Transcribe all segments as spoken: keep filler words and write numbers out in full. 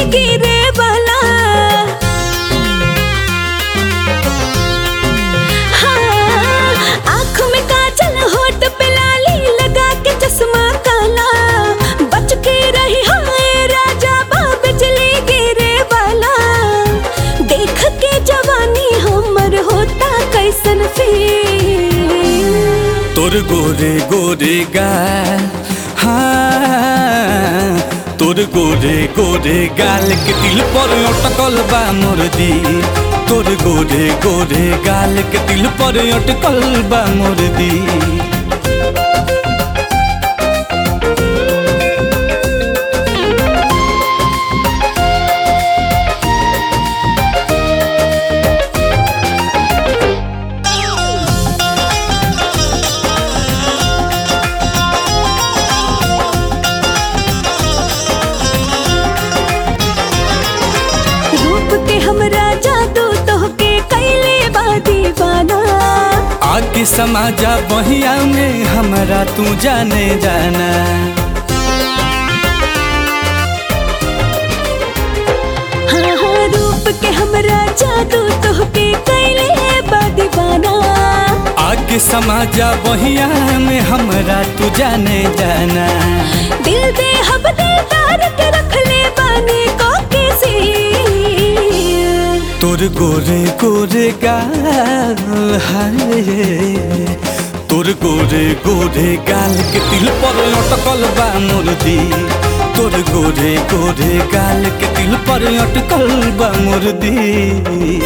गिरे वाला। हाँ, आँख में काजल होठ पे लाली लगा के चश्मा काला, बच के रही हाय राजा बा बिजली गिरे वाला। देख के जवानी हमर होता कैसन फील। तोर गोरे गोरे गाल, हाँ तोर गोरे गोरे गाल के दिल पर अटकल बा मोर दिल। तोर गोरे गोरे गाल के दिल पर अटकल बा मोर दिल। हमरा जादू तोहके कैले बा दीवाना। आगे समाजा बहिया में हमरा तू जाने जाना। हाँ हाँ रूप के हमरा जादू तोहके कैले बा दीवाना। आगे समाजा बहिया में हमरा तू जाने जाना। दिल दे हब दिलदार के रख ले बानी को किसी। तोर गोरे गोरे गाल, हाय तोर गोरे गोरे गाल के दिल पर अटकल बा मोर दिल। तोर गोरे गोरे गाल के दिल पर अटकल बा मोर दिल।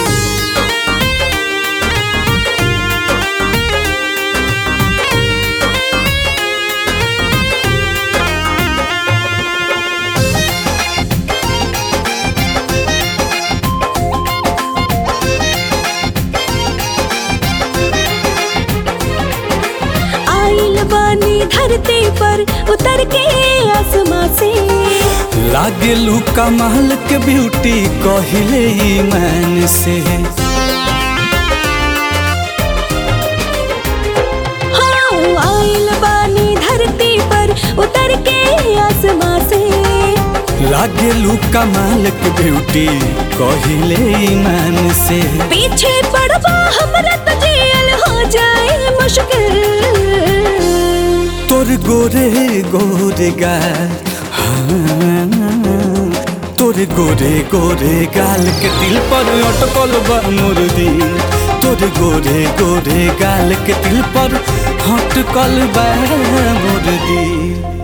बानी धरती पर उतर के आसमां से। लागे लू कमाल के ब्यूटी कहिले ईमान से। हाँ आइल बानी धरती पर उतर के आसमां से। लागे लू कमाल के ब्यूटी कहिले ईमान से। पीछे पड़बा हमरा तो जियल हो जाए मुश्किल। तोर गोरे गोरे गाल, हाँ तोर गोरे गोरे गाल के दिल पर अटकल बा मोर दिल। तोर गोरे गोरे गाल के दिल पर अटकल बा मोर दिल।